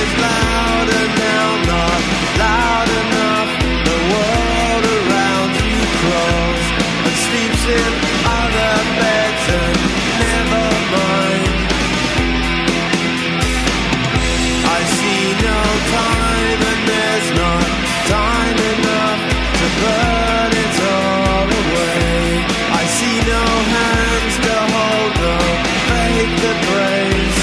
louder now, not loud enough. The world around you crawls and sleeps in other beds, and never mind. I see no time, and there's not time enough to burn it all away. I see no hands to hold, no faith to praise.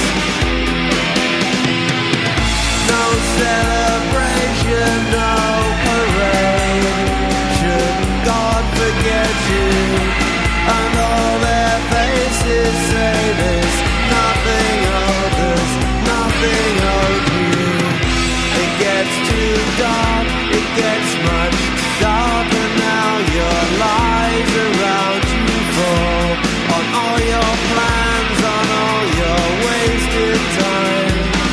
No celebration, no parade. Should God forget you? And all their faces say there's nothing else, there's nothing of you. It gets too dark, it gets much darker now. Your lies around you fall on all your plans, on all your wasted time.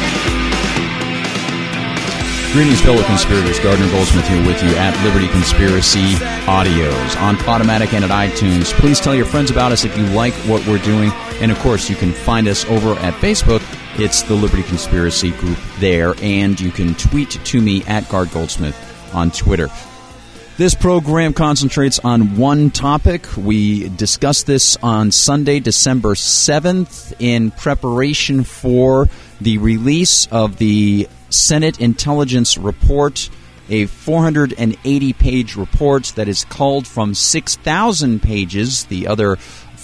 Greetings, fellow conspirators. Gardner Goldsmith here with you at Liberty Conspiracy Audios on Podomatic and at iTunes. Please tell your friends about us if you like what we're doing. And, of course, you can find us over at Facebook. It's the Liberty Conspiracy Group there. And you can tweet to me at Gard Goldsmith on Twitter. This program concentrates on one topic. We discussed this on Sunday, December 7th, in preparation for the release of the Senate Intelligence Report, a 480-page report that is culled from 6,000 pages, the other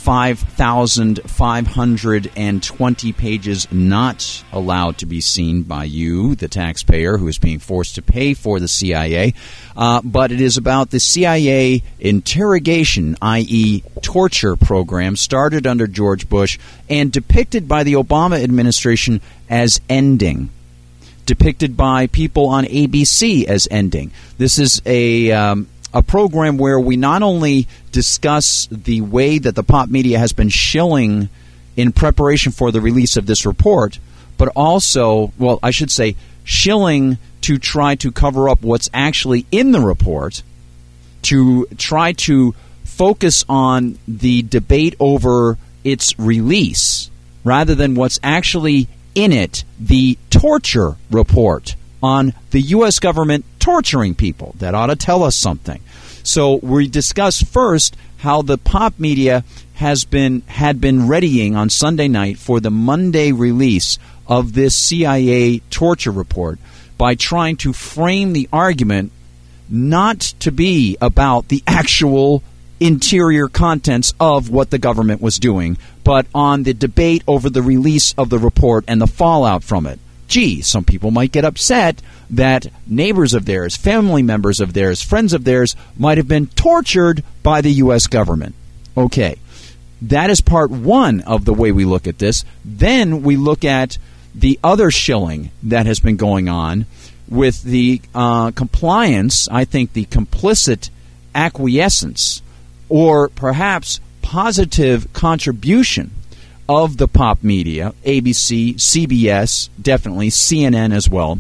5,520 pages not allowed to be seen by you, the taxpayer, who is being forced to pay for the CIA. But it is about the CIA interrogation, i.e. torture program, started under George Bush and depicted by the Obama administration as ending. Depicted by people on ABC as ending. This is a program where we not only discuss the way that the pop media has been shilling in preparation for the release of this report, but also, well, I should say, shilling to try to cover up what's actually in the report, to try to focus on the debate over its release, rather than what's actually in it, the torture report on the U.S. government torturing people. That ought to tell us something. So we discuss first how the pop media had been readying on Sunday night for the Monday release of this CIA torture report by trying to frame the argument not to be about the actual interior contents of what the government was doing, but on the debate over the release of the report and the fallout from it. Gee, some people might get upset that neighbors of theirs, family members of theirs, friends of theirs might have been tortured by the U.S. government. Okay, that is part one of the way we look at this. Then we look at the other shilling that has been going on with the compliance, I think the complicit acquiescence, or perhaps positive contribution of the pop media, ABC, CBS, definitely CNN as well.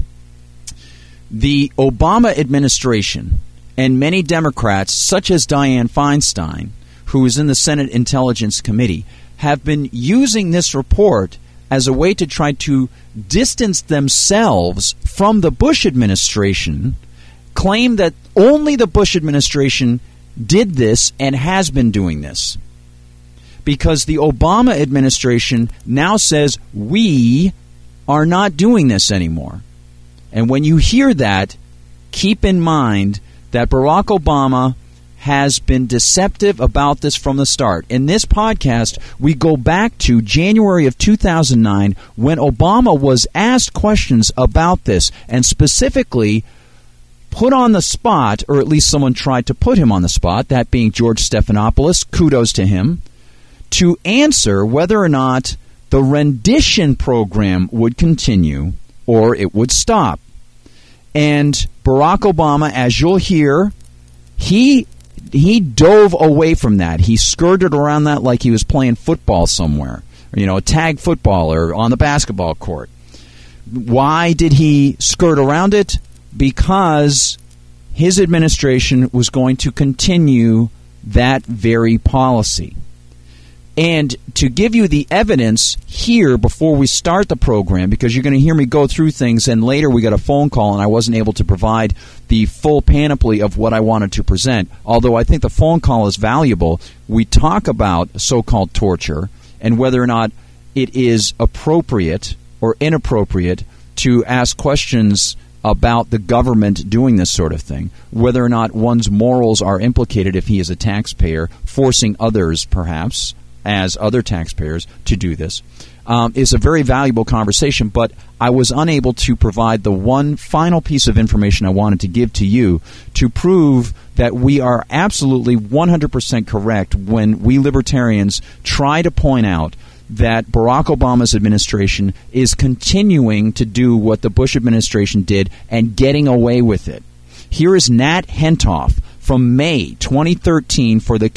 The Obama administration and many Democrats, such as Dianne Feinstein, who is in the Senate Intelligence Committee, have been using this report as a way to try to distance themselves from the Bush administration, claim that only the Bush administration did this and has been doing this. Because the Obama administration now says we are not doing this anymore. And when you hear that, keep in mind that Barack Obama has been deceptive about this from the start. In this podcast, we go back to January of 2009 when Obama was asked questions about this and specifically put on the spot, or at least someone tried to put him on the spot, that being George Stephanopoulos, kudos to him, to answer whether or not the rendition program would continue or it would stop. And Barack Obama, as you'll hear, he dove away from that. He skirted around that like he was playing football somewhere, a tag football or on the basketball court. Why did he skirt around it? Because his administration was going to continue that very policy. And to give you the evidence here before we start the program, because you're going to hear me go through things, and later we got a phone call and I wasn't able to provide the full panoply of what I wanted to present, although I think the phone call is valuable. We talk about so-called torture and whether or not it is appropriate or inappropriate to ask questions about the government doing this sort of thing, whether or not one's morals are implicated if he is a taxpayer, forcing others, perhaps, as other taxpayers, to do this, is a very valuable conversation. But I was unable to provide the one final piece of information I wanted to give to you to prove that we are absolutely 100% correct when we libertarians try to point out that Barack Obama's administration is continuing to do what the Bush administration did and getting away with it. Here is Nat Hentoff from May 2013 for the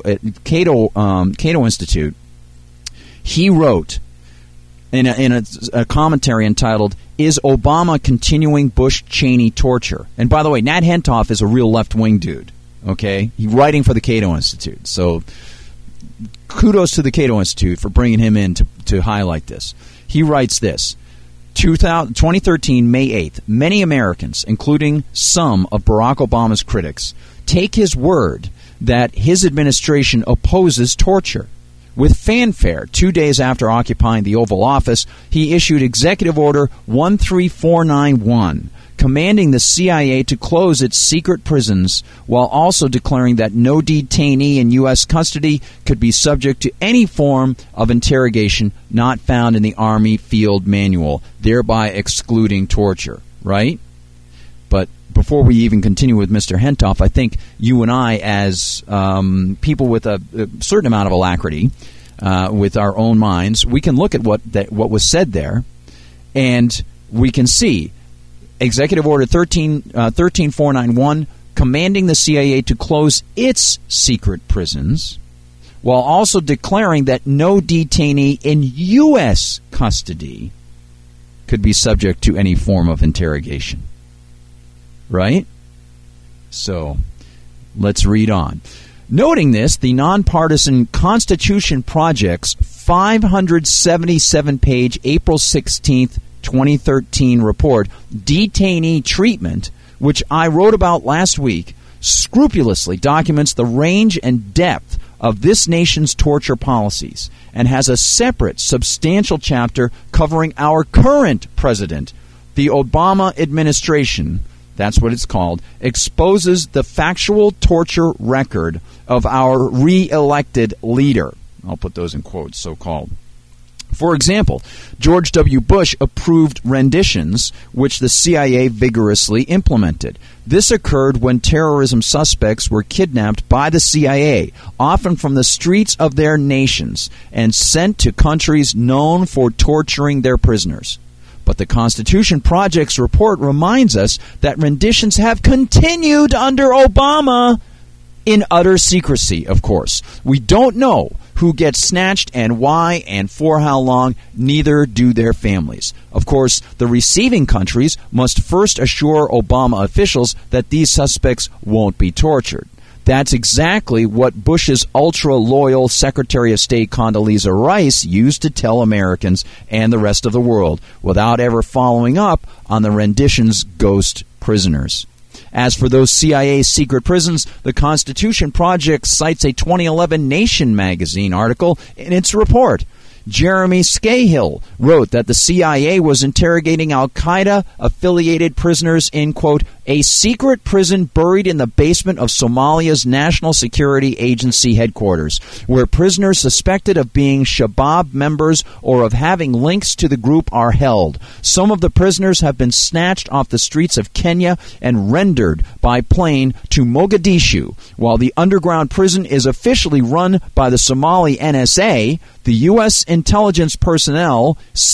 Cato Institute. He wrote in a commentary entitled, "Is Obama Continuing Bush-Cheney Torture?" And by the way, Nat Hentoff is a real left-wing dude, okay? He's writing for the Cato Institute. So kudos to the Cato Institute for bringing him in to highlight this. He writes this, 2013, May 8th, many Americans, including some of Barack Obama's critics, take his word that his administration opposes torture. With fanfare, 2 days after occupying the Oval Office, he issued Executive Order 13491, commanding the CIA to close its secret prisons while also declaring that no detainee in U.S. custody could be subject to any form of interrogation not found in the Army Field Manual, thereby excluding torture, right? But before we even continue with Mr. Hentoff, I think you and I, as people with a certain amount of alacrity, with our own minds, we can look at what was said there, and we can see Executive Order 13491 commanding the CIA to close its secret prisons while also declaring that no detainee in U.S. custody could be subject to any form of interrogation. Right? So, let's read on. Noting this, the nonpartisan Constitution Project's 577-page April 16th 2013 report, Detainee Treatment, which I wrote about last week, scrupulously documents the range and depth of this nation's torture policies and has a separate, substantial chapter covering our current president. The Obama administration, that's what it's called, exposes the factual torture record of our re-elected leader. I'll put those in quotes, so-called. For example, George W. Bush approved renditions, which the CIA vigorously implemented. This occurred when terrorism suspects were kidnapped by the CIA, often from the streets of their nations, and sent to countries known for torturing their prisoners. But the Constitution Project's report reminds us that renditions have continued under Obama in utter secrecy, of course. We don't know who gets snatched and why and for how long, neither do their families. Of course, the receiving countries must first assure Obama officials that these suspects won't be tortured. That's exactly what Bush's ultra-loyal Secretary of State Condoleezza Rice used to tell Americans and the rest of the world, without ever following up on the rendition's ghost prisoners. As for those CIA secret prisons, the Constitution Project cites a 2011 Nation magazine article in its report. Jeremy Scahill wrote that the CIA was interrogating al-Qaeda-affiliated prisoners in, quote, a secret prison buried in the basement of Somalia's National Security Agency headquarters, where prisoners suspected of being Shabab members or of having links to the group are held. Some of the prisoners have been snatched off the streets of Kenya and rendered by plane to Mogadishu. While the underground prison is officially run by the Somali NSA, the U.S. intelligence personnel,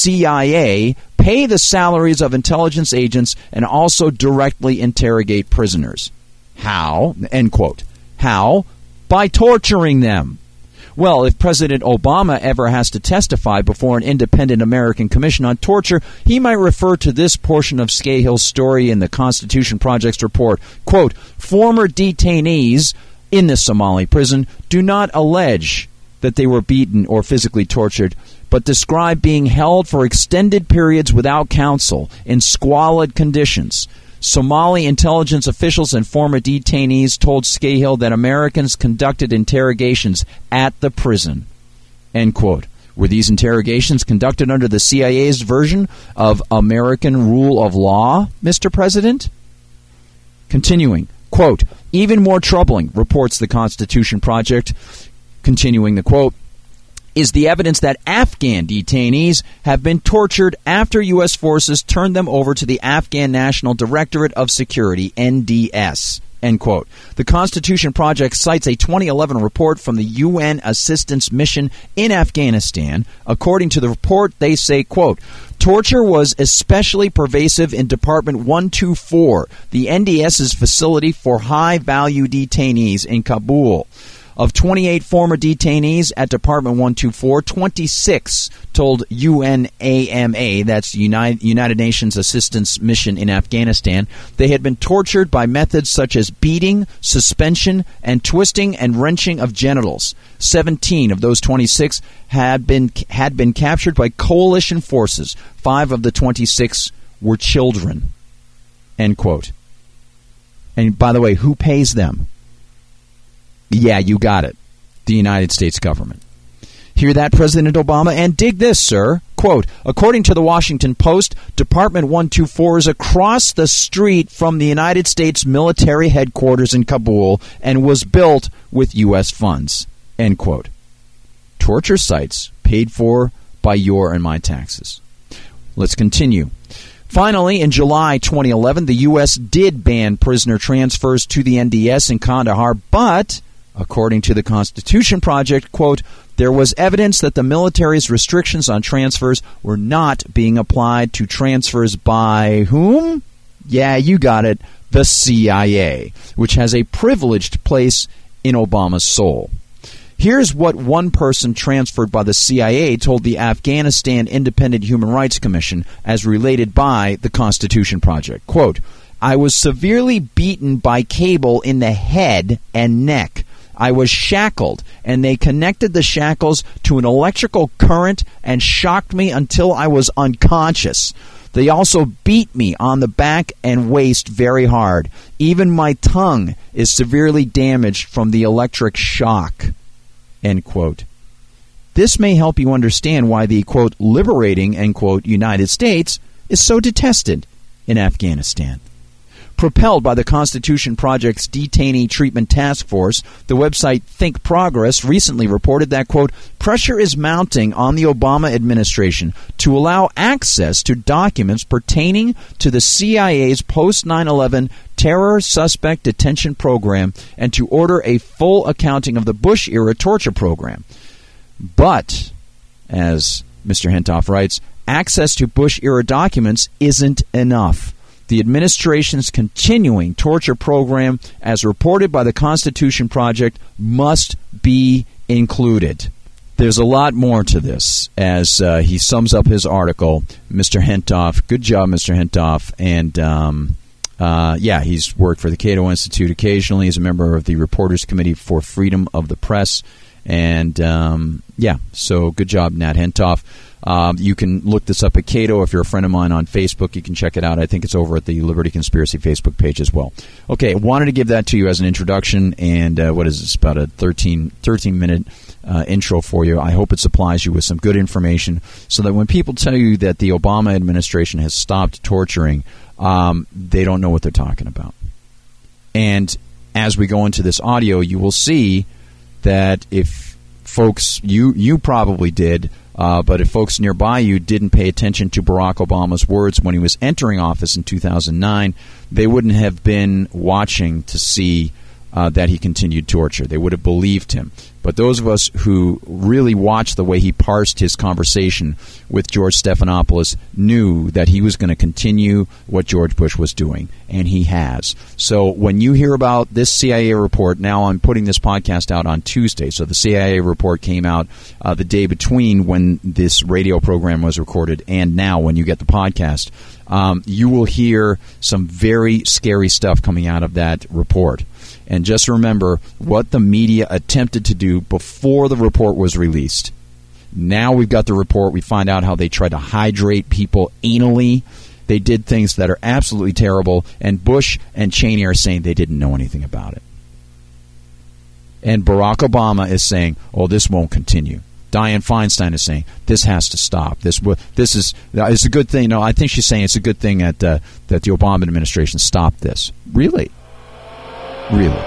CIA, pay the salaries of intelligence agents and also directly interrogate prisoners. How? End quote. How? By torturing them. Well, if President Obama ever has to testify before an independent American commission on torture, he might refer to this portion of Scahill's story in the Constitution Project's report. Quote, former detainees in the Somali prison do not allege that they were beaten or physically tortured, but described being held for extended periods without counsel in squalid conditions. Somali intelligence officials and former detainees told Scahill that Americans conducted interrogations at the prison. End quote. Were these interrogations conducted under the CIA's version of American rule of law, Mr. President? Continuing, quote, even more troubling, reports the Constitution Project, continuing the quote, is the evidence that Afghan detainees have been tortured after U.S. forces turned them over to the Afghan National Directorate of Security, NDS. End quote. The Constitution Project cites a 2011 report from the UN Assistance Mission in Afghanistan. According to the report, they say, quote, torture was especially pervasive in Department 124, the NDS's facility for high-value detainees in Kabul. Of 28 former detainees at Department 124, 26 told UNAMA, that's United Nations Assistance Mission in Afghanistan, they had been tortured by methods such as beating, suspension, and twisting and wrenching of genitals. 17 of those 26 had been captured by coalition forces. 5 of the 26 were children. End quote. And by the way, who pays them? Yeah, you got it. The United States government. Hear that, President Obama? And dig this, sir. Quote, according to the Washington Post, Department 124 is across the street from the United States military headquarters in Kabul and was built with U.S. funds. End quote. Torture sites paid for by your and my taxes. Let's continue. Finally, in July 2011, the U.S. did ban prisoner transfers to the NDS in Kandahar, but according to the Constitution Project, quote, there was evidence that the military's restrictions on transfers were not being applied to transfers by whom? Yeah, you got it, the CIA, which has a privileged place in Obama's soul. Here's what one person transferred by the CIA told the Afghanistan Independent Human Rights Commission as related by the Constitution Project. Quote, I was severely beaten by cable in the head and neck. I was shackled, and they connected the shackles to an electrical current and shocked me until I was unconscious. They also beat me on the back and waist very hard. Even my tongue is severely damaged from the electric shock. End quote. This may help you understand why the, quote, liberating, end quote, United States is so detested in Afghanistan. Propelled by the Constitution Project's Detainee Treatment Task Force, the website Think Progress recently reported that, quote, pressure is mounting on the Obama administration to allow access to documents pertaining to the CIA's post-9/11 terror suspect detention program and to order a full accounting of the Bush-era torture program. But, as Mr. Hentoff writes, access to Bush-era documents isn't enough. The administration's continuing torture program, as reported by the Constitution Project, must be included. There's a lot more to this as he sums up his article. Mr. Hentoff, good job, Mr. Hentoff. And, he's worked for the Cato Institute occasionally. He's a member of the Reporters Committee for Freedom of the Press. And, so good job, Nat Hentoff. You can look this up at Cato. If you're a friend of mine on Facebook, you can check it out. I think it's over at the Liberty Conspiracy Facebook page as well. Okay, I wanted to give that to you as an introduction, and what is this, about a 13-minute intro for you. I hope it supplies you with some good information so that when people tell you that the Obama administration has stopped torturing, they don't know what they're talking about. And as we go into this audio, you will see that if folks, you probably did, but if folks nearby you didn't pay attention to Barack Obama's words when he was entering office in 2009, they wouldn't have been watching to see that he continued torture. They would have believed him. But those of us who really watched the way he parsed his conversation with George Stephanopoulos knew that he was going to continue what George Bush was doing, and he has. So when you hear about this CIA report, now I'm putting this podcast out on Tuesday, so the CIA report came out the day between when this radio program was recorded and now when you get the podcast. you will hear some very scary stuff coming out of that report. And just remember what the media attempted to do before the report was released. Now we've got the report. We find out how they tried to hydrate people anally. They did things that are absolutely terrible. And Bush and Cheney are saying they didn't know anything about it. And Barack Obama is saying, oh, this won't continue. Dianne Feinstein is saying, this has to stop. This is it's a good thing. No, I think she's saying it's a good thing that the Obama administration stopped this. Really? Really?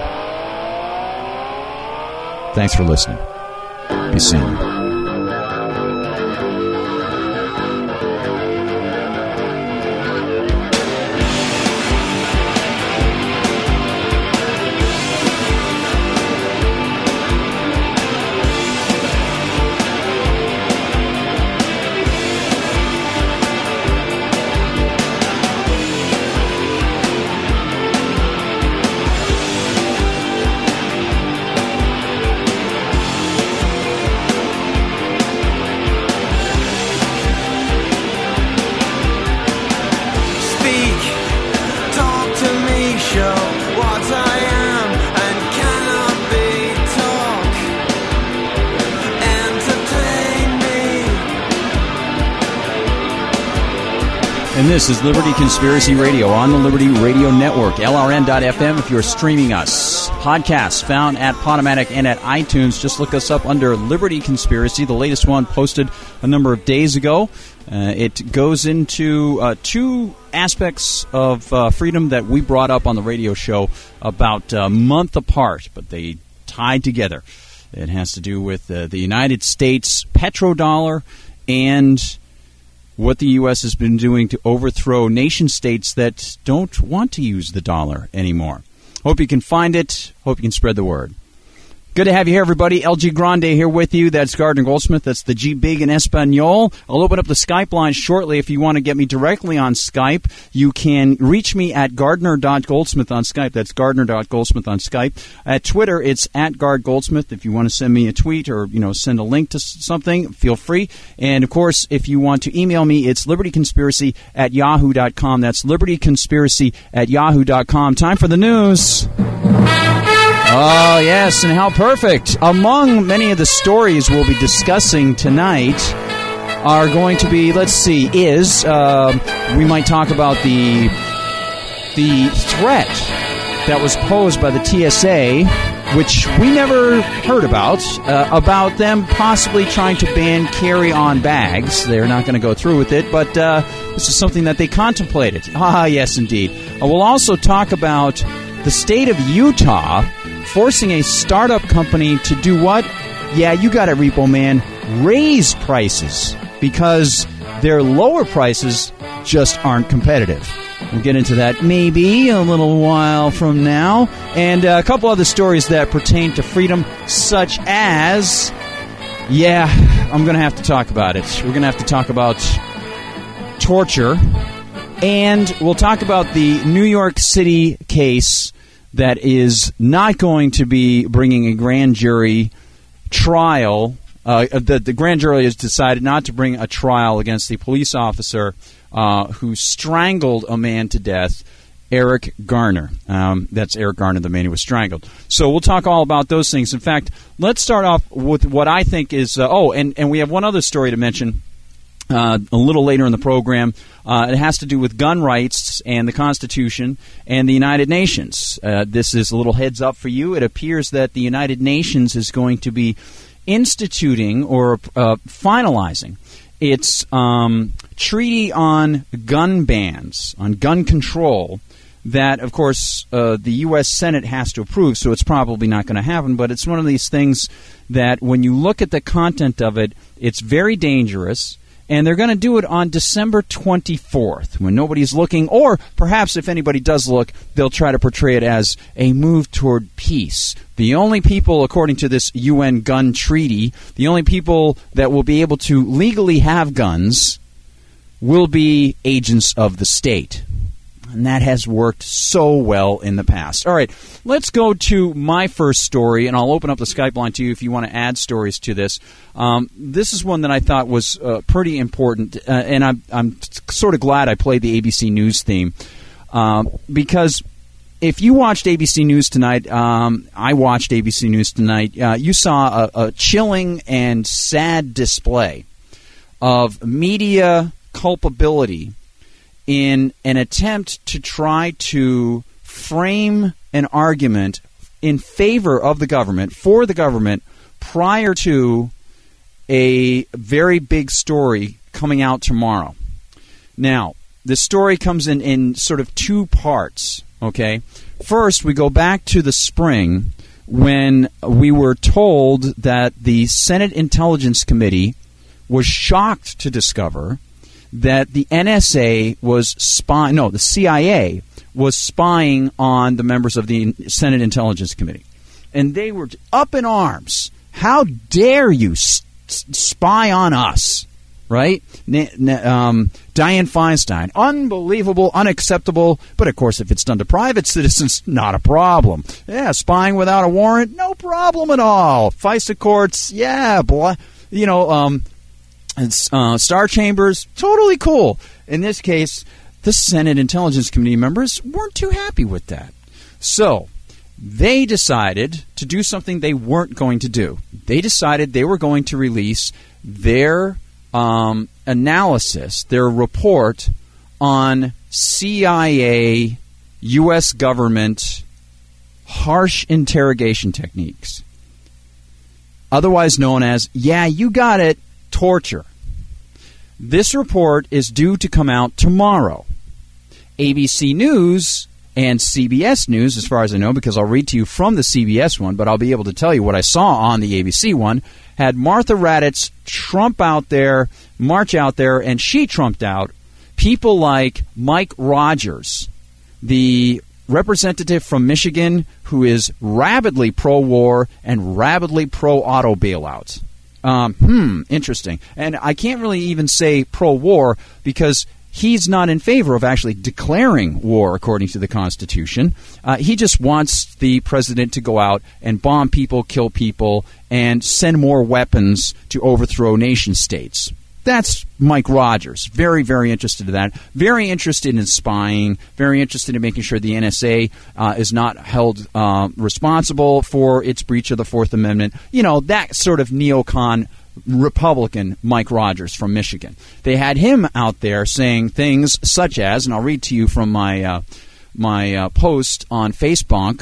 Thanks for listening. Be seeing you. And this is Liberty Conspiracy Radio on the Liberty Radio Network, LRN.FM if you're streaming us. Podcasts found at Podomatic and at iTunes. Just look us up under Liberty Conspiracy. The latest one posted a number of days ago. It goes into two aspects of freedom that we brought up on the radio show about a month apart, but they tied together. It has to do with the United States petrodollar and what the U.S. has been doing to overthrow nation-states that don't want to use the dollar anymore. Hope you can find it. Hope you can spread the word. Good to have you here, everybody. LG Grande here with you. That's Gardner Goldsmith. That's the G Big in Espanol. I'll open up the Skype line shortly. If you want to get me directly on Skype, you can reach me at Gardner.Goldsmith on Skype. That's Gardner.Goldsmith on Skype. At Twitter, it's at Gard Goldsmith. If you want to send me a tweet or, send a link to something, feel free. And, of course, if you want to email me, it's libertyconspiracy@yahoo.com. That's libertyconspiracy@yahoo.com. Time for the news. Oh, yes, and how perfect. Among many of the stories we'll be discussing tonight are going to be, we might talk about the threat that was posed by the TSA, which we never heard about them possibly trying to ban carry-on bags. They're not going to go through with it, but this is something that they contemplated. Ah, yes, indeed. We'll also talk about the state of Utah forcing a startup company to do what? Yeah, you got it, Repo Man. Raise prices because their lower prices just aren't competitive. We'll get into that maybe a little while from now. And a couple other stories that pertain to freedom, such as, I'm going to have to talk about it. We're going to have to talk about torture. And we'll talk about the New York City case that is not going to be bringing a grand jury trial. The grand jury has decided not to bring a trial against the police officer who strangled a man to death, Eric Garner. That's Eric Garner, the man who was strangled. So we'll talk all about those things. In fact, let's start off with what I think is... and we have one other story to mention a little later in the program. It has to do with gun rights and the Constitution and the United Nations. This is a little heads up for you. It appears that the United Nations is going to be instituting or finalizing its treaty on gun bans, on gun control, that, of course, the U.S. Senate has to approve, so it's probably not going to happen. But it's one of these things that when you look at the content of it, it's very dangerous. And they're going to do it on December 24th when nobody's looking, or perhaps if anybody does look, they'll try to portray it as a move toward peace. The only people, according to this UN gun treaty, the only people that will be able to legally have guns will be agents of the state. And that has worked so well in the past. All right, let's go to my first story, and I'll open up the Skype line to you if you want to add stories to this. This is one that I thought was pretty important, and I'm sort of glad I played the ABC News theme because if you watched ABC News tonight, I watched ABC News tonight, you saw a chilling and sad display of media culpability in an attempt to try to frame an argument in favor of the government, for the government, prior to a very big story coming out tomorrow. Now, the story comes in sort of two parts, okay? First, we go back to the spring when we were told that the Senate Intelligence Committee was shocked to discover that the NSA was spying, no, the CIA was spying on the members of the Senate Intelligence Committee. And they were up in arms. How dare you spy on us, right? Dianne Feinstein, unbelievable, unacceptable, but of course if it's done to private citizens, not a problem. Yeah, spying without a warrant, no problem at all. FISA courts, yeah, Star Chambers, totally cool. In this case, the Senate Intelligence Committee members weren't too happy with that. So they decided to do something they weren't going to do. They decided they were going to release their analysis, their report on CIA, U.S. government, harsh interrogation techniques, otherwise known as, yeah, you got it, torture. This report is due to come out tomorrow. ABC News and CBS News, as far as I know, because I'll read to you from the CBS one, but I'll be able to tell you what I saw on the ABC one, had Martha Raddatz march out there, and she trumped out people like Mike Rogers, the representative from Michigan who is rabidly pro-war and rabidly pro-auto bailouts. Interesting. And I can't really even say pro-war because he's not in favor of actually declaring war according to the Constitution. He just wants the president to go out and bomb people, kill people, and send more weapons to overthrow nation states. That's Mike Rogers. Very, very interested in that. Very interested in spying. Very interested in making sure the NSA is not held responsible for its breach of the Fourth Amendment. You know, that sort of neocon Republican Mike Rogers from Michigan. They had him out there saying things such as, and I'll read to you from my post on Facebook.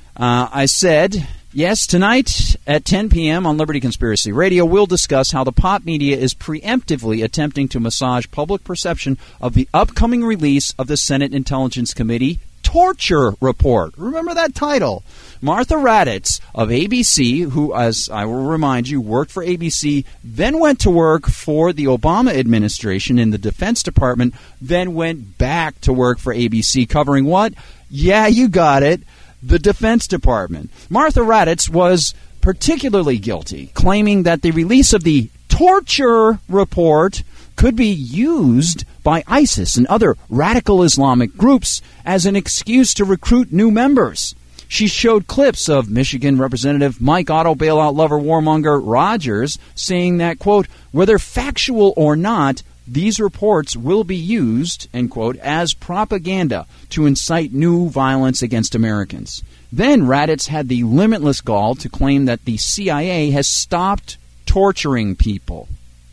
I said, yes, tonight at 10 p.m. on Liberty Conspiracy Radio, we'll discuss how the pop media is preemptively attempting to massage public perception of the upcoming release of the Senate Intelligence Committee torture report. Remember that title. Martha Raddatz of ABC, who, as I will remind you, worked for ABC, then went to work for the Obama administration in the Defense Department, then went back to work for ABC, covering what? Yeah, you got it. The Defense Department. Martha Raddatz was particularly guilty, claiming that the release of the torture report could be used by ISIS and other radical Islamic groups as an excuse to recruit new members. She showed clips of Michigan Representative Mike auto bailout lover warmonger Rogers saying that, quote, whether factual or not, these reports will be used, end quote, as propaganda to incite new violence against Americans. Then Raddatz had the limitless gall to claim that the CIA has stopped torturing people.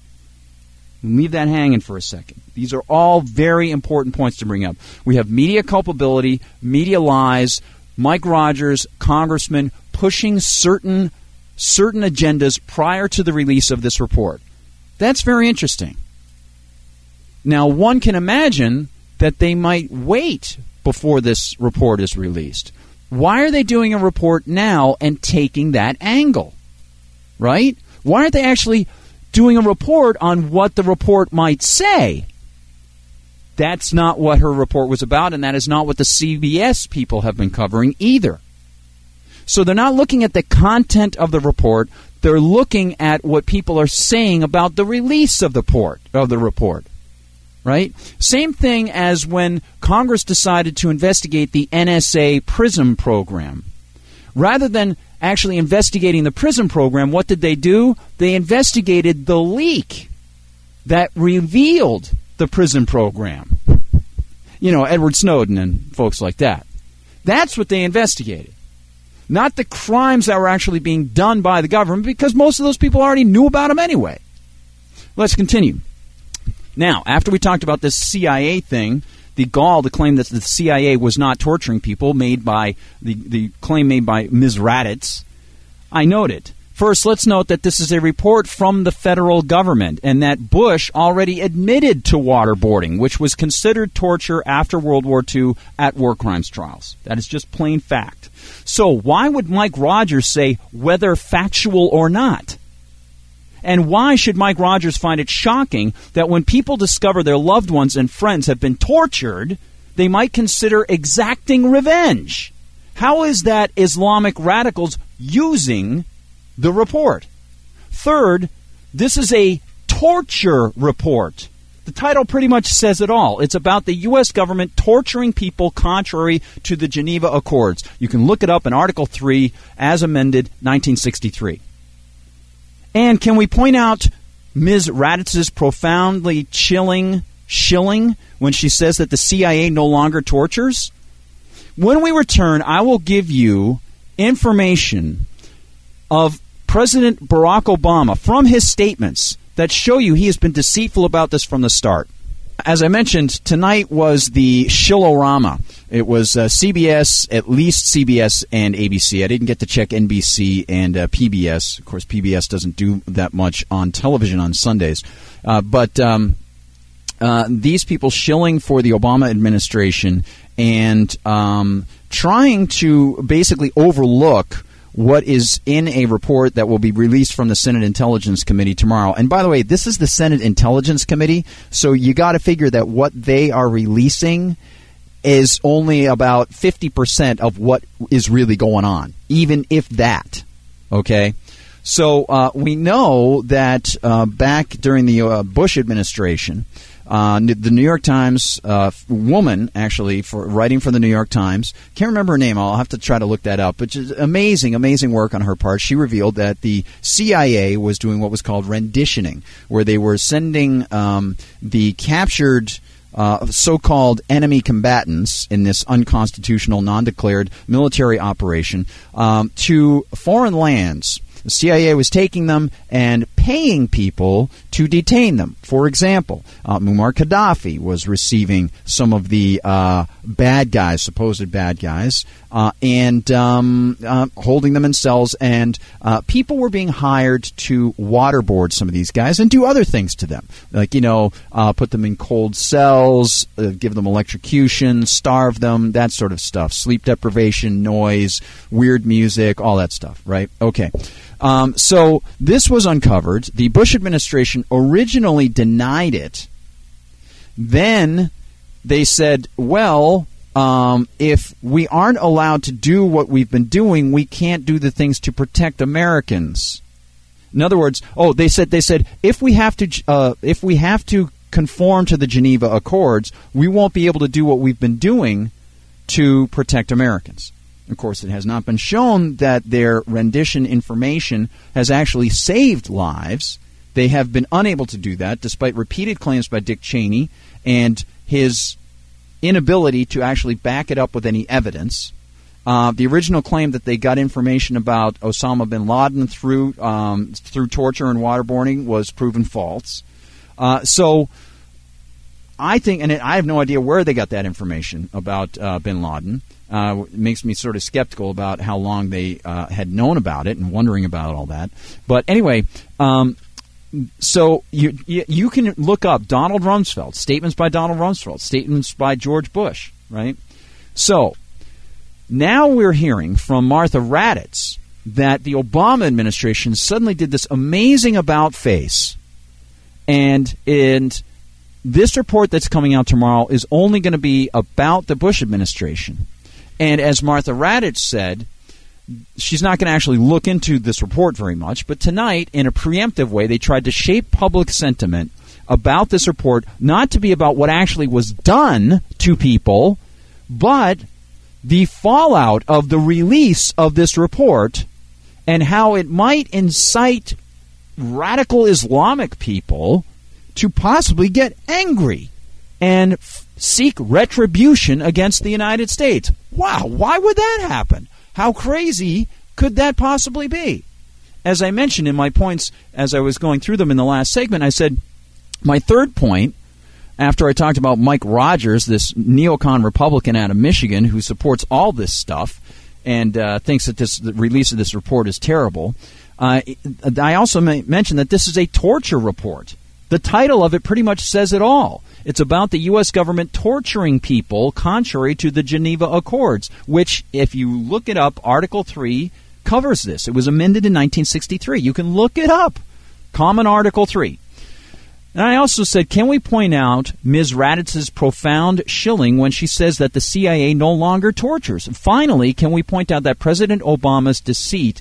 Leave that hanging for a second. These are all very important points to bring up. We have media culpability, media lies, Mike Rogers, congressman, pushing certain agendas prior to the release of this report. That's very interesting. Now, one can imagine that they might wait before this report is released. Why are they doing a report now and taking that angle? Right? Why aren't they actually doing a report on what the report might say? That's not what her report was about, and that is not what the CBS people have been covering either. So they're not looking at the content of the report. They're looking at what people are saying about the release of the report. right? Same thing as when Congress decided to investigate the NSA PRISM program. Rather than actually investigating the PRISM program, what did they do? They investigated the leak that revealed the PRISM program. You know, Edward Snowden and folks like that. That's what they investigated. Not the crimes that were actually being done by the government, because most of those people already knew about them anyway. Let's continue. Now, after we talked about this CIA thing, the gall to claim that the CIA was not torturing people, made by the claim made by Ms. Raddatz, I noted. First, let's note that this is a report from the federal government, and that Bush already admitted to waterboarding, which was considered torture after World War II at war crimes trials. That is just plain fact. So why would Mike Rogers say whether factual or not? And why should Mike Rogers find it shocking that when people discover their loved ones and friends have been tortured, they might consider exacting revenge? How is that Islamic radicals using the report? Third, this is a torture report. The title pretty much says it all. It's about the U.S. government torturing people contrary to the Geneva Accords. You can look it up in Article 3, as amended, 1963. And can we point out Ms. Raddatz's profoundly shilling when she says that the CIA no longer tortures? When we return, I will give you information of President Barack Obama from his statements that show you he has been deceitful about this from the start. As I mentioned, tonight was the Shilorama. It was CBS, at least CBS and ABC. I didn't get to check NBC and PBS. Of course, PBS doesn't do that much on television on Sundays. But these people shilling for the Obama administration and trying to basically overlook what is in a report that will be released from the Senate Intelligence Committee tomorrow. And by the way, this is the Senate Intelligence Committee, so you got to figure that what they are releasing is only about 50% of what is really going on, even if that. Okay? So we know that back during the Bush administration, the New York Times woman, actually, for writing for the New York Times, can't remember her name. I'll have to try to look that up. But just amazing work on her part. She revealed that the CIA was doing what was called renditioning, where they were sending the captured so-called enemy combatants in this unconstitutional, non-declared military operation to foreign lands. The CIA was taking them and paying people to detain them. For example, Muammar Gaddafi was receiving some of the bad guys, supposed bad guys, and holding them in cells. And people were being hired to waterboard some of these guys and do other things to them. Like, put them in cold cells, give them electrocution, starve them, that sort of stuff. Sleep deprivation, noise, weird music, all that stuff, right? Okay. So this was uncovered. The Bush administration originally denied it. Then they said, well, if we aren't allowed to do what we've been doing, we can't do the things to protect Americans. In other words, they said if we have to conform to the Geneva Accords, we won't be able to do what we've been doing to protect Americans. Of course, it has not been shown that their rendition information has actually saved lives. They have been unable to do that, despite repeated claims by Dick Cheney and his inability to actually back it up with any evidence. The original claim that they got information about Osama bin Laden through torture and waterboarding was proven false. So I think, and I have no idea where they got that information about bin Laden. It makes me sort of skeptical about how long they had known about it and wondering about all that. But anyway, so you can look up Donald Rumsfeld, statements by Donald Rumsfeld, statements by George Bush, right? So now we're hearing from Martha Raddatz that the Obama administration suddenly did this amazing about-face, and this report that's coming out tomorrow is only going to be about the Bush administration. And as Martha Raddatz said, she's not going to actually look into this report very much, but tonight, in a preemptive way, they tried to shape public sentiment about this report not to be about what actually was done to people, but the fallout of the release of this report and how it might incite radical Islamic people to possibly get angry and seek retribution against the United States. Wow, why would that happen? How crazy could that possibly be? As I mentioned in my points as I was going through them in the last segment, I said my third point, after I talked about Mike Rogers, this neocon Republican out of Michigan who supports all this stuff and thinks that the release of this report is terrible, I also mentioned that this is a torture report. The title of it pretty much says it all. It's about the U.S. government torturing people contrary to the Geneva Accords, which, if you look it up, Article 3 covers this. It was amended in 1963. You can look it up. Common Article 3. And I also said, can we point out Ms. Raditz's profound shilling when she says that the CIA no longer tortures? And finally, can we point out President Obama's deceit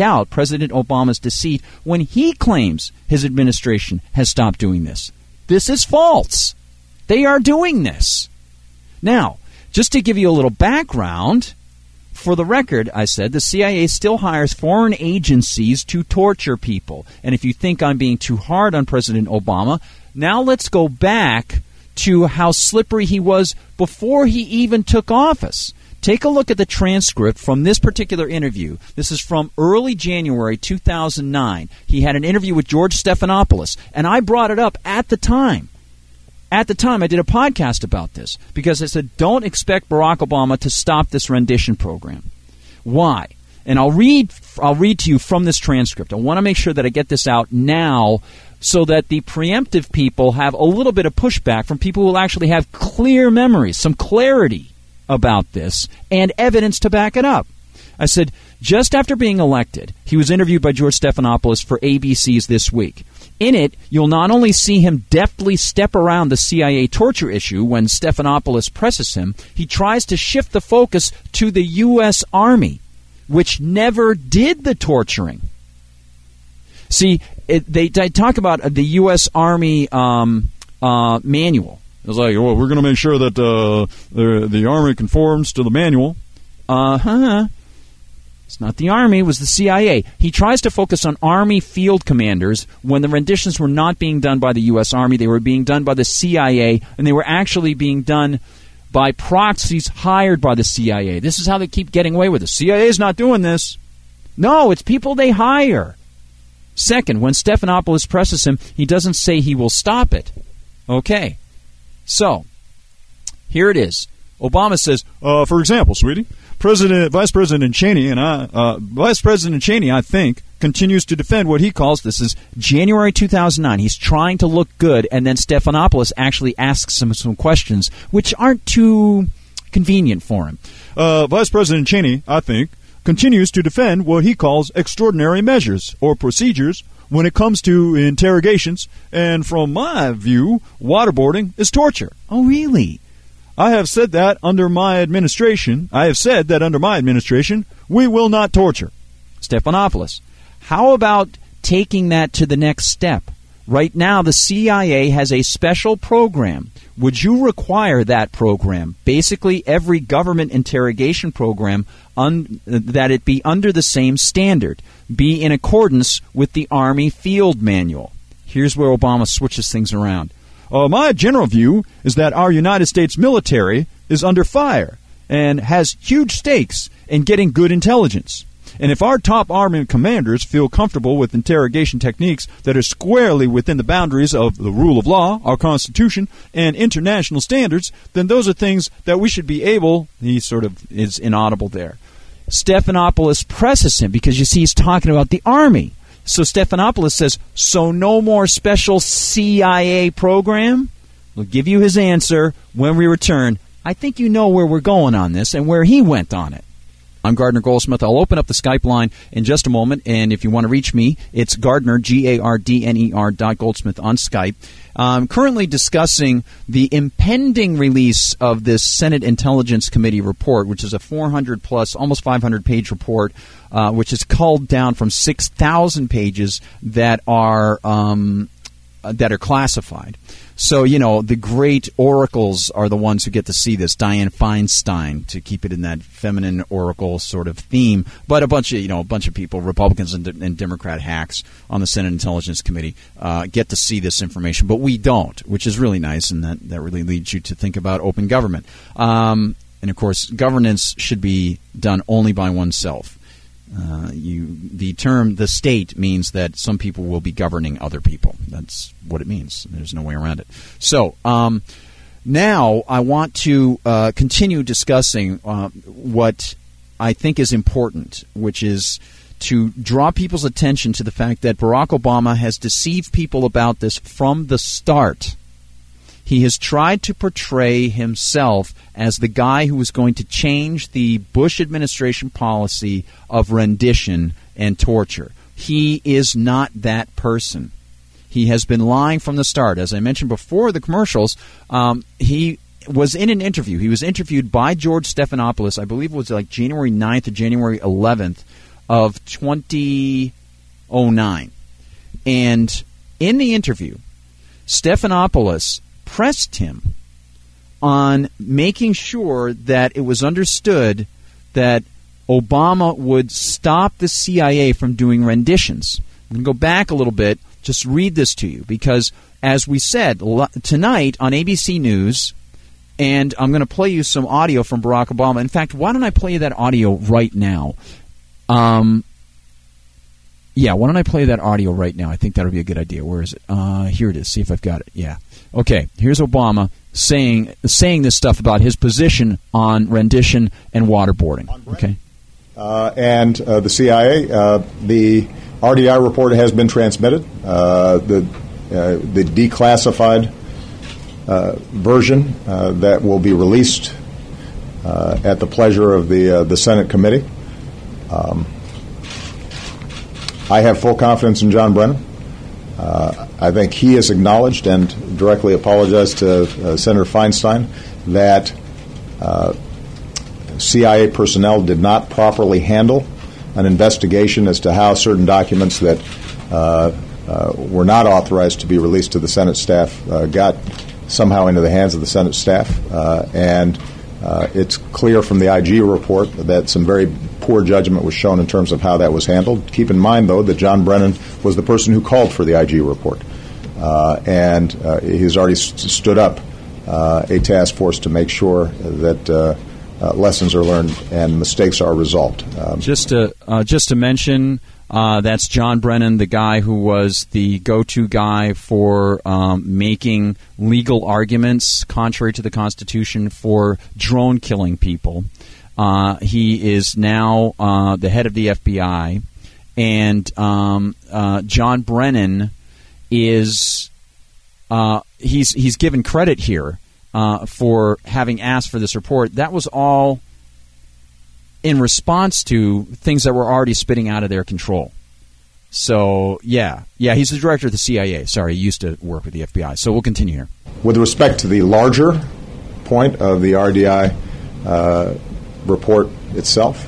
when he claims his administration has stopped doing this? This is false. They are doing this. Now, just to give you a little background, for the record, I said, the CIA still hires foreign agencies to torture people. And if you think I'm being too hard on President Obama, now let's go back to how slippery he was before he even took office. Take a look at the transcript from this particular interview. This is from early January 2009. He had an interview with George Stephanopoulos, and I brought it up at the time. At the time, I did a podcast about this because I said, don't expect Barack Obama to stop this rendition program. Why? And I'll read to you from this transcript. I want to make sure that I get this out now so that the preemptive people have a little bit of pushback from people who will actually have clear memories, some clarity about this, and evidence to back it up. I said, just after being elected, he was interviewed by George Stephanopoulos for ABC's This Week. In it, you'll not only see him deftly step around the CIA torture issue when Stephanopoulos presses him, he tries to shift the focus to the U.S. Army, which never did the torturing. See, they talk about the U.S. Army manual. It's like, well, we're going to make sure that the Army conforms to the manual. It's not the Army, it was the CIA. He tries to focus on Army field commanders when the renditions were not being done by the U.S. Army. They were being done by the CIA, and they were actually being done by proxies hired by the CIA. This is how they keep getting away with it. CIA's not doing this. No, it's people they hire. Second, when Stephanopoulos presses him, he doesn't say he will stop it. Okay. So, here it is. Obama says, for example, sweetie, Vice President Cheney, I think, continues to defend what he calls, this is January 2009. He's trying to look good, and then Stephanopoulos actually asks him some questions which aren't too convenient for him. Vice President Cheney, I think, continues to defend what he calls extraordinary measures or procedures when it comes to interrogations, and from my view, waterboarding is torture. Oh, really? I have said that under my administration, we will not torture. Stephanopoulos, how about taking that to the next step? Right now, the CIA has a special program. Would you require that program, basically every government interrogation program, that it be under the same standard, be in accordance with the Army Field Manual? Here's where Obama switches things around. My general view is that our United States military is under fire and has huge stakes in getting good intelligence. And if our top Army commanders feel comfortable with interrogation techniques that are squarely within the boundaries of the rule of law, our Constitution, and international standards, then those are things that we should be able, he sort of is inaudible there. Stephanopoulos presses him because, you see, he's talking about the Army. So Stephanopoulos says, so no more special CIA program? We'll give you his answer when we return. I think you know where we're going on this and where he went on it. I'm Gardner Goldsmith. I'll open up the Skype line in just a moment, and if you want to reach me, it's Gardner, Gardner, .Goldsmith on Skype. I'm currently discussing the impending release of this Senate Intelligence Committee report, which is a 400-plus, almost 500-page report, which is culled down from 6,000 pages that are that are classified. So, the great oracles are the ones who get to see this. Dianne Feinstein, to keep it in that feminine oracle sort of theme. But a bunch of people, Republicans and Democrat hacks on the Senate Intelligence Committee, get to see this information. But we don't, which is really nice, and that really leads you to think about open government. And, of course, governance should be done only by oneself. The term "the state" means that some people will be governing other people. That's what it means. There's no way around it. So now I want to continue discussing what I think is important, which is to draw people's attention to the fact that Barack Obama has deceived people about this from the start. He has tried to portray himself as the guy who was going to change the Bush administration policy of rendition and torture. He is not that person. He has been lying from the start. As I mentioned before the commercials, he was in an interview. He was interviewed by George Stephanopoulos, I believe it was like January 9th or January 11th of 2009. And in the interview, Stephanopoulos pressed him on making sure that it was understood that Obama would stop the CIA from doing renditions. I'm going to go back a little bit, just read this to you, because as we said tonight on ABC News, and I'm going to play you some audio from Barack Obama. In fact, why don't I play you that audio right now? Why don't I play that audio right now? I think that would be a good idea. Where is it? Here it is. See if I've got it. Yeah. Okay, here's Obama saying this stuff about his position on rendition and waterboarding. Okay, and the CIA, the RDI report has been transmitted. The declassified version that will be released at the pleasure of the Senate committee. I have full confidence in John Brennan. I think he has acknowledged and directly apologized to Senator Feinstein that CIA personnel did not properly handle an investigation as to how certain documents that were not authorized to be released to the Senate staff got somehow into the hands of the Senate staff. And it's clear from the IG report that some very poor judgment was shown in terms of how that was handled. Keep in mind, though, that John Brennan was the person who called for the IG report. And he's already stood up a task force to make sure that lessons are learned and mistakes are resolved. Just to mention, that's John Brennan, the guy who was the go-to guy for making legal arguments contrary to the Constitution for drone killing people. He is now the head of the FBI, and John Brennan is he's given credit here for having asked for this report. That was all in response to things that were already spitting out of their control. So, yeah, he's the director of the CIA. Sorry, he used to work with the FBI. So we'll continue here. With respect to the larger point of the RDI report itself,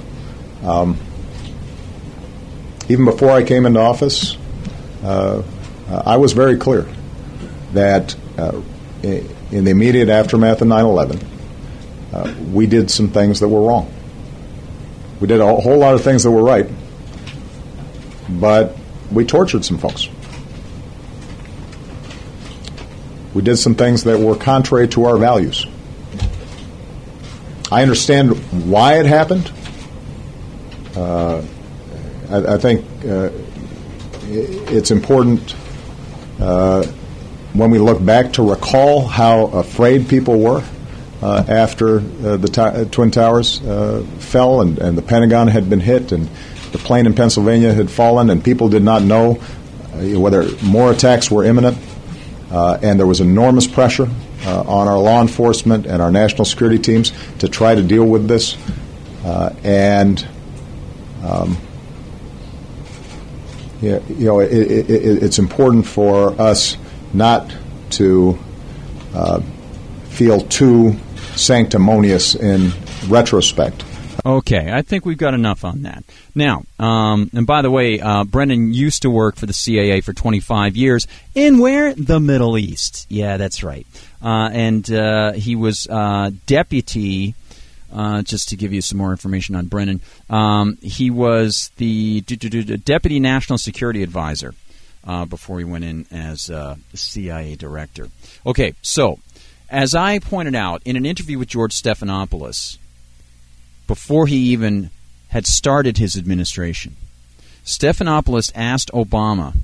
even before I came into office, I was very clear that in the immediate aftermath of 9/11, we did some things that were wrong. We did a whole lot of things that were right, but we tortured some folks. We did some things that were contrary to our values. I understand why it happened. I think it's important when we look back to recall how afraid people were after the Twin Towers fell and the Pentagon had been hit and the plane in Pennsylvania had fallen and people did not know whether more attacks were imminent. And there was enormous pressure on our law enforcement and our national security teams to try to deal with this. It's important for us not to feel too sanctimonious in retrospect Okay, I think we've got enough on that. Now, and by the way, Brennan used to work for the CIA for 25 years in where? The Middle East. Yeah, that's right. And he was deputy, just to give you some more information on Brennan, he was the Deputy National Security Advisor before he went in as CIA Director. Okay, so as I pointed out in an interview with George Stephanopoulos, before he even had started his administration, Stephanopoulos asked Obama,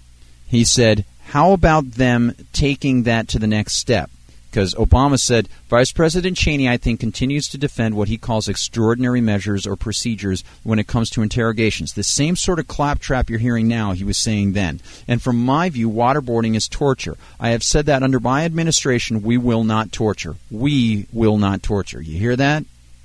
he said, how about them taking that to the next step? Because Obama said, Vice President Cheney, I think, continues to defend what he calls extraordinary measures or procedures when it comes to interrogations. The same sort of claptrap you're hearing now, he was saying then. And from my view, waterboarding is torture. I have said that under my administration, we will not torture. We will not torture. You hear that?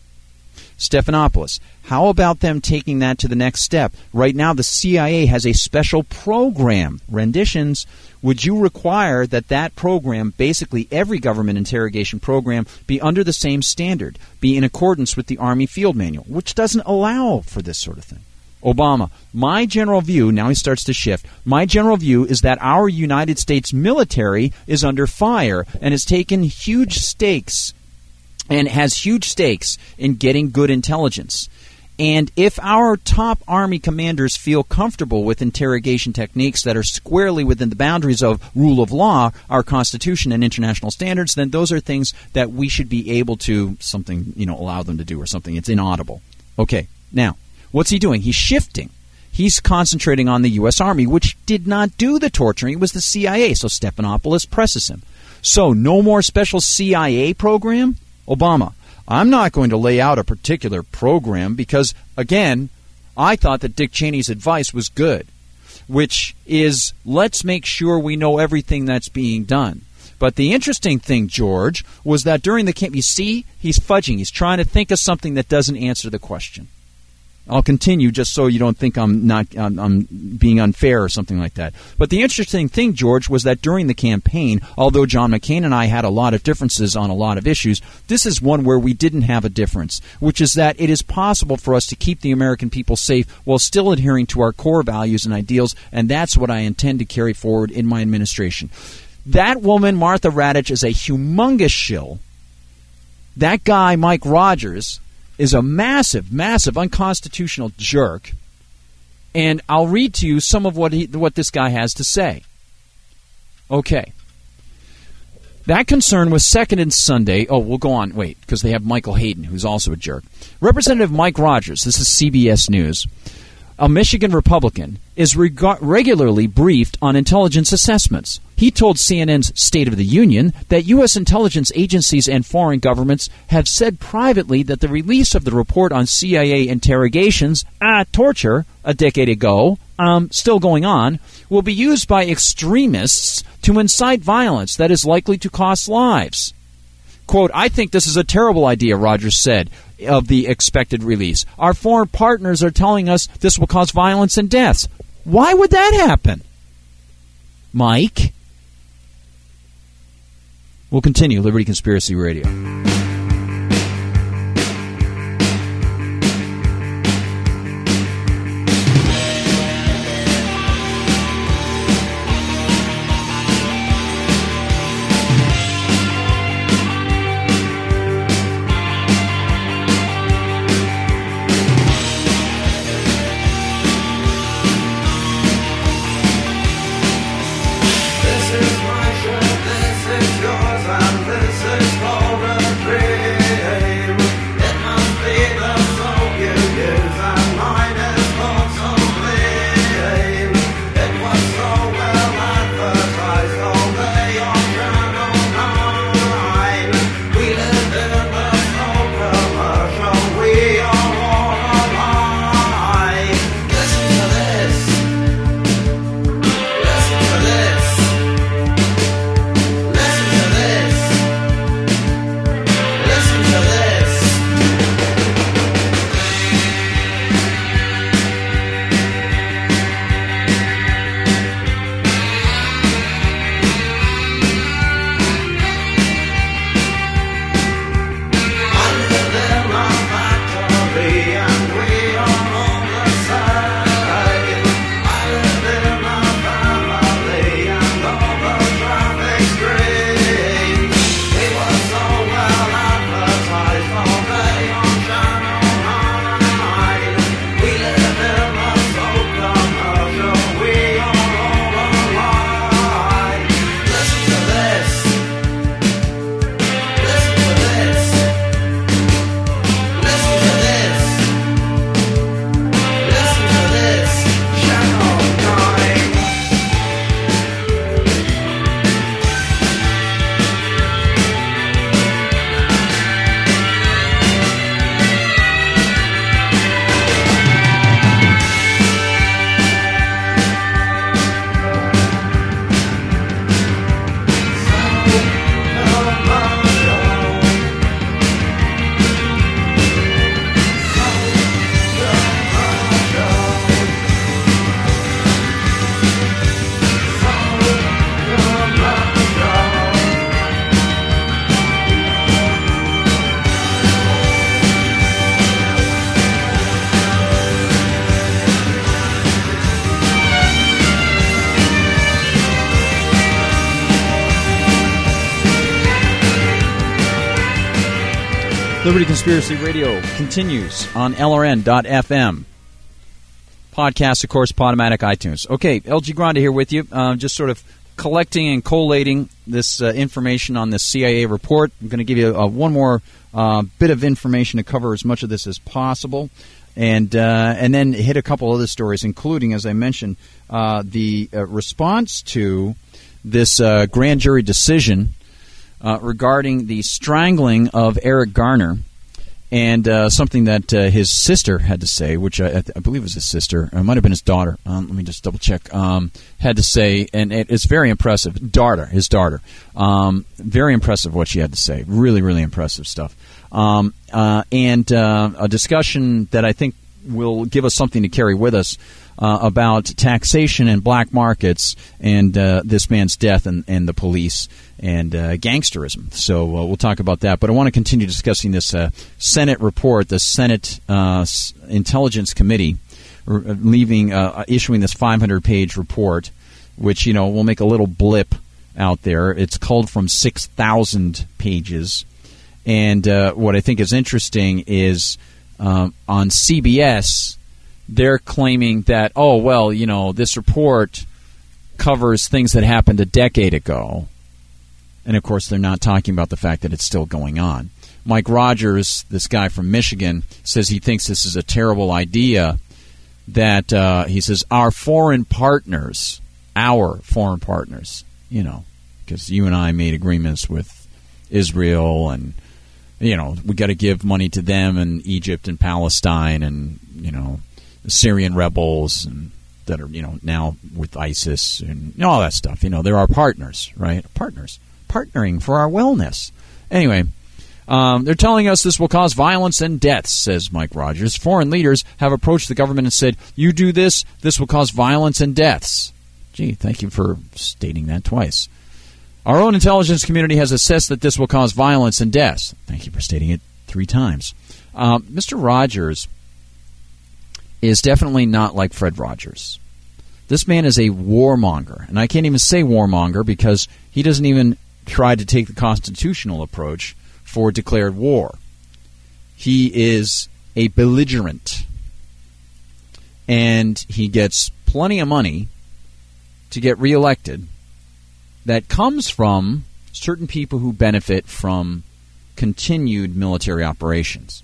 Stephanopoulos, how about them taking that to the next step? Right now, the CIA has a special program, renditions. Would you require that program, basically every government interrogation program, be under the same standard, be in accordance with the Army Field Manual, which doesn't allow for this sort of thing? Obama, my general view, now he starts to shift, my general view is that our United States military is under fire and has taken huge stakes and has huge stakes in getting good intelligence. And if our top Army commanders feel comfortable with interrogation techniques that are squarely within the boundaries of rule of law, our Constitution, and international standards, then those are things that we should be able to allow them to do or something. It's inaudible. Okay, now, what's he doing? He's shifting. He's concentrating on the U.S. Army, which did not do the torturing. It was the CIA, so Stephanopoulos presses him. So, no more special CIA program? Obama, I'm not going to lay out a particular program because, again, I thought that Dick Cheney's advice was good, which is let's make sure we know everything that's being done. But the interesting thing, George, was that during the camp, you see, he's fudging. He's trying to think of something that doesn't answer the question. I'll continue just so you don't think I'm being unfair or something like that. But the interesting thing, George, was that during the campaign, although John McCain and I had a lot of differences on a lot of issues, this is one where we didn't have a difference, which is that it is possible for us to keep the American people safe while still adhering to our core values and ideals, and that's what I intend to carry forward in my administration. That woman, Martha Raddatz, is a humongous shill. That guy, Mike Rogers, is a massive, massive unconstitutional jerk. And I'll read to you some of what this guy has to say. Okay. That concern was seconded Sunday. Oh, we'll go on. Wait, because they have Michael Hayden, who's also a jerk. Representative Mike Rogers, this is CBS News, a Michigan Republican, is regularly briefed on intelligence assessments. He told CNN's State of the Union that U.S. intelligence agencies and foreign governments have said privately that the release of the report on CIA interrogations, torture, a decade ago, still going on, will be used by extremists to incite violence that is likely to cost lives. Quote, I think this is a terrible idea, Rogers said, of the expected release. Our foreign partners are telling us this will cause violence and deaths. Why would that happen? Mike? We'll continue. Liberty Conspiracy Radio. This is my show, this is yours, and this is called Liberty Conspiracy Radio continues on LRN.FM. Podcast, of course, Podomatic, iTunes. Okay, LG Grande here with you, just sort of collecting and collating this information on this CIA report. I'm going to give you one more bit of information to cover as much of this as possible, and then hit a couple other stories, including, as I mentioned, the response to this grand jury decision regarding the strangling of Eric Garner, and something that his sister had to say, which I believe was his sister. It might have been his daughter. Let me just double check. Had to say, and it's very impressive. His daughter. Very impressive what she had to say. Really, really impressive stuff. And a discussion that I think will give us something to carry with us about taxation and black markets and this man's death and the police and gangsterism. So we'll talk about that. But I want to continue discussing this Senate report, the Senate Intelligence Committee issuing this 500-page report, which, will make a little blip out there. It's culled from 6,000 pages. And what I think is interesting is on CBS, they're claiming that, this report covers things that happened a decade ago. And, of course, they're not talking about the fact that it's still going on. Mike Rogers, this guy from Michigan, says he thinks this is a terrible idea, that he says our foreign partners, because you and I made agreements with Israel and, we got to give money to them and Egypt and Palestine and, the Syrian rebels and that are, now with ISIS and all that stuff. They're our partners, right? Partnering for our wellness. Anyway, they're telling us this will cause violence and deaths, says Mike Rogers. Foreign leaders have approached the government and said, you do this, this will cause violence and deaths. Gee, thank you for stating that twice. Our own intelligence community has assessed that this will cause violence and deaths. Thank you for stating it 3 times. Mr. Rogers is definitely not like Fred Rogers. This man is a warmonger, and I can't even say warmonger because he doesn't even try to take the constitutional approach for declared war. He is a belligerent, and he gets plenty of money to get reelected that comes from certain people who benefit from continued military operations.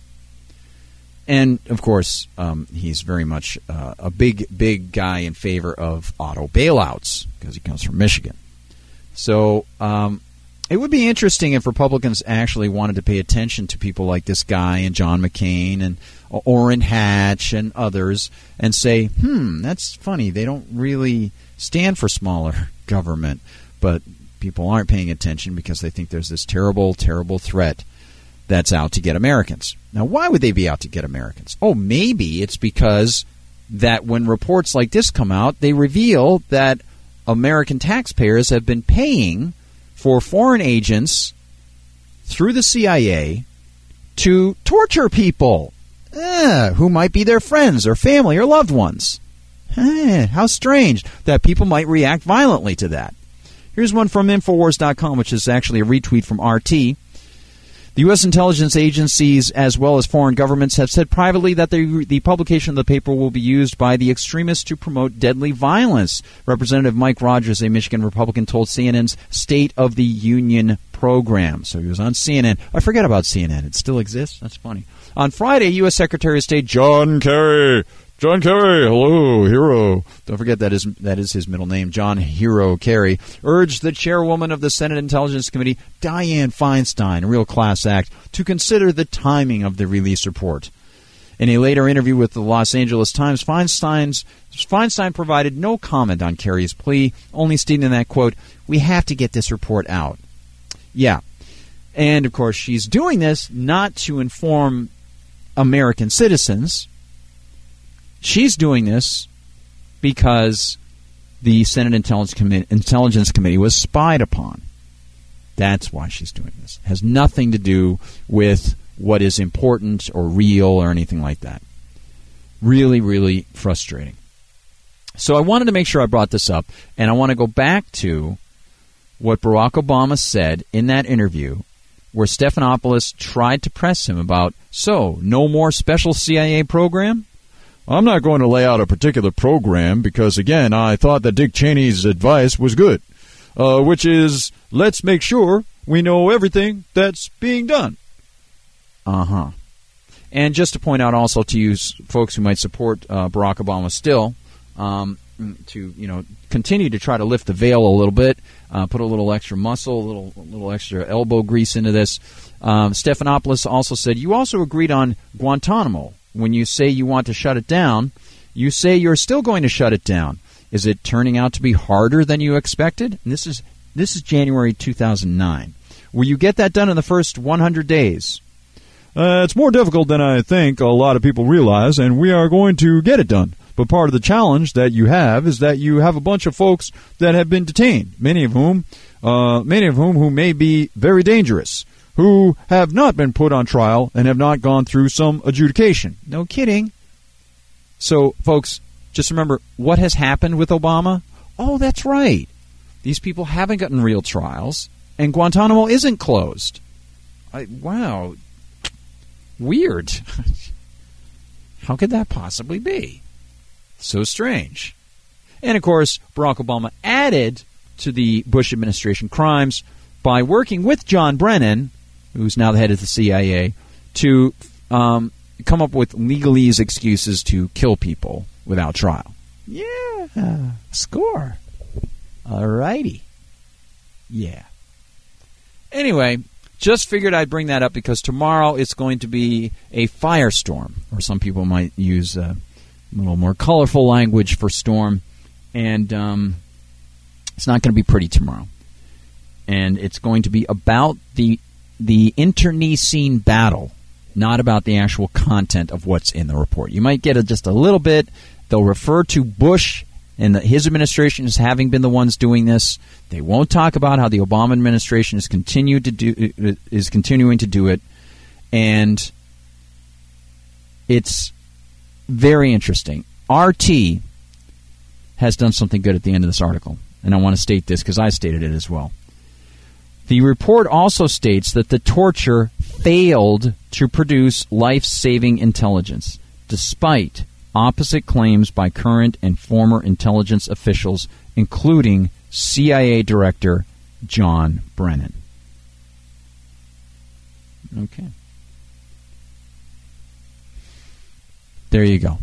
And, of course, he's very much a big guy in favor of auto bailouts because he comes from Michigan. So it would be interesting if Republicans actually wanted to pay attention to people like this guy and John McCain and Orrin Hatch and others and say, that's funny. They don't really stand for smaller government, but people aren't paying attention because they think there's this terrible, terrible threat that's out to get Americans. Now, why would they be out to get Americans? Oh, maybe it's because that when reports like this come out, they reveal that American taxpayers have been paying for foreign agents through the CIA to torture people who might be their friends or family or loved ones. How strange that people might react violently to that. Here's one from Infowars.com, which is actually a retweet from RT. The U.S. intelligence agencies, as well as foreign governments, have said privately that the publication of the paper will be used by the extremists to promote deadly violence. Representative Mike Rogers, a Michigan Republican, told CNN's State of the Union program. So he was on CNN. I forget about CNN. It still exists? That's funny. On Friday, U.S. Secretary of State John Kerry, hello, hero. Don't forget that is his middle name, John Hero Kerry, urged the chairwoman of the Senate Intelligence Committee, Dianne Feinstein, a real class act, to consider the timing of the release report. In a later interview with the Los Angeles Times, Feinstein provided no comment on Kerry's plea, only stating that, quote, we have to get this report out. Yeah. And, of course, she's doing this not to inform American citizens. She's doing this because the Senate Intelligence Committee was spied upon. That's why she's doing this. It has nothing to do with what is important or real or anything like that. Really, really frustrating. So I wanted to make sure I brought this up, and I want to go back to what Barack Obama said in that interview where Stephanopoulos tried to press him about, so, no more special CIA program? I'm not going to lay out a particular program because, again, I thought that Dick Cheney's advice was good, which is, let's make sure we know everything that's being done. Uh-huh. And just to point out also to you folks who might support Barack Obama still, to continue to try to lift the veil a little bit, put a little extra muscle, a little extra elbow grease into this. Stephanopoulos also said, you also agreed on Guantanamo. When you say you want to shut it down, you say you're still going to shut it down. Is it turning out to be harder than you expected? And this is January 2009. Will you get that done in the first 100 days? It's more difficult than I think a lot of people realize, and we are going to get it done. But part of the challenge that you have is that you have a bunch of folks that have been detained, many of whom who may be very dangerous, who have not been put on trial and have not gone through some adjudication. No kidding. So, folks, just remember what has happened with Obama. Oh, that's right. These people haven't gotten real trials, and Guantanamo isn't closed. Wow. Weird. How could that possibly be? So strange. And, of course, Barack Obama added to the Bush administration crimes by working with John Brennan, who's now the head of the CIA, to come up with legalese excuses to kill people without trial. Yeah. Score. All righty. Yeah. Anyway, just figured I'd bring that up because tomorrow it's going to be a firestorm, or some people might use a little more colorful language for storm, and it's not going to be pretty tomorrow. And it's going to be about the internecine battle, not about the actual content of what's in the report. You might get just a little bit. They'll refer to Bush and his administration as having been the ones doing this. They won't talk about how the Obama administration is continuing to do it, and it's very interesting. RT has done something good at the end of this article, and I want to state this because I stated it as well. The report also states that the torture failed to produce life-saving intelligence, despite opposite claims by current and former intelligence officials, including CIA Director John Brennan. Okay. There you go.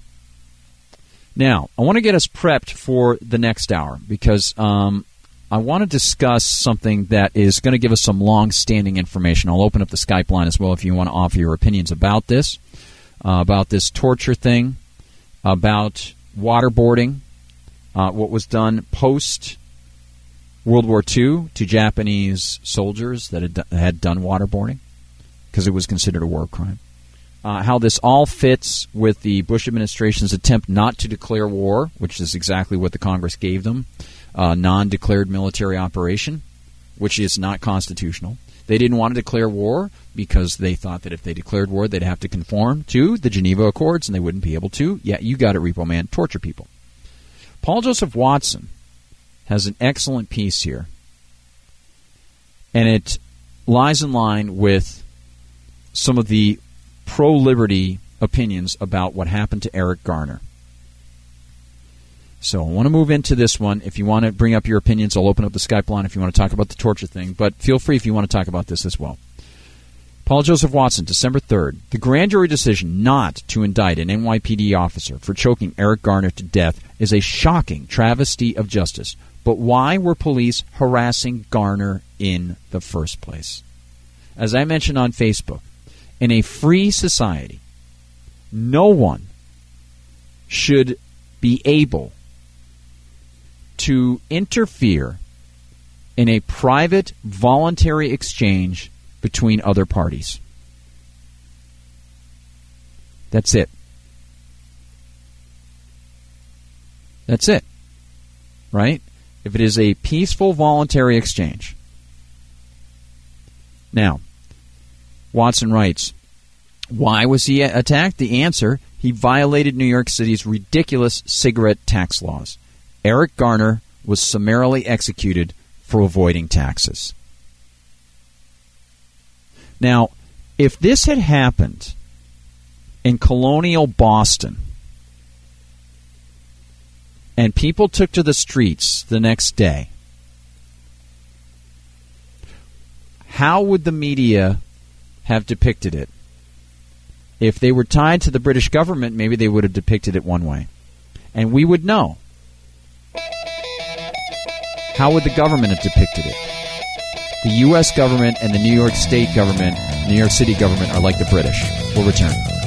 Now, I want to get us prepped for the next hour because I want to discuss something that is going to give us some long-standing information. I'll open up the Skype line as well if you want to offer your opinions about this torture thing, about waterboarding, what was done post-World War II to Japanese soldiers that had done waterboarding because it was considered a war crime. How this all fits with the Bush administration's attempt not to declare war, which is exactly what the Congress gave them, non-declared military operation, which is not constitutional. They didn't want to declare war because they thought that if they declared war, they'd have to conform to the Geneva Accords, and they wouldn't be able to. Yeah, you got it, Repo Man. Torture people. Paul Joseph Watson has an excellent piece here, and it lies in line with some of the pro-liberty opinions about what happened to Eric Garner. So I want to move into this one. If you want to bring up your opinions, I'll open up the Skype line if you want to talk about the torture thing. But feel free if you want to talk about this as well. Paul Joseph Watson, December 3rd. The grand jury decision not to indict an NYPD officer for choking Eric Garner to death is a shocking travesty of justice. But why were police harassing Garner in the first place? As I mentioned on Facebook, in a free society, no one should be able to interfere in a private, voluntary exchange between other parties. That's it. That's it. Right? If it is a peaceful, voluntary exchange. Now, Watson writes, why was he attacked? The answer, he violated New York City's ridiculous cigarette tax laws. Eric Garner was summarily executed for avoiding taxes. Now, if this had happened in colonial Boston and people took to the streets the next day, how would the media have depicted it? If they were tied to the British government, maybe they would have depicted it one way. And we would know. How would the government have depicted it? The U.S. government and the New York State government, New York City government are like the British. We'll return.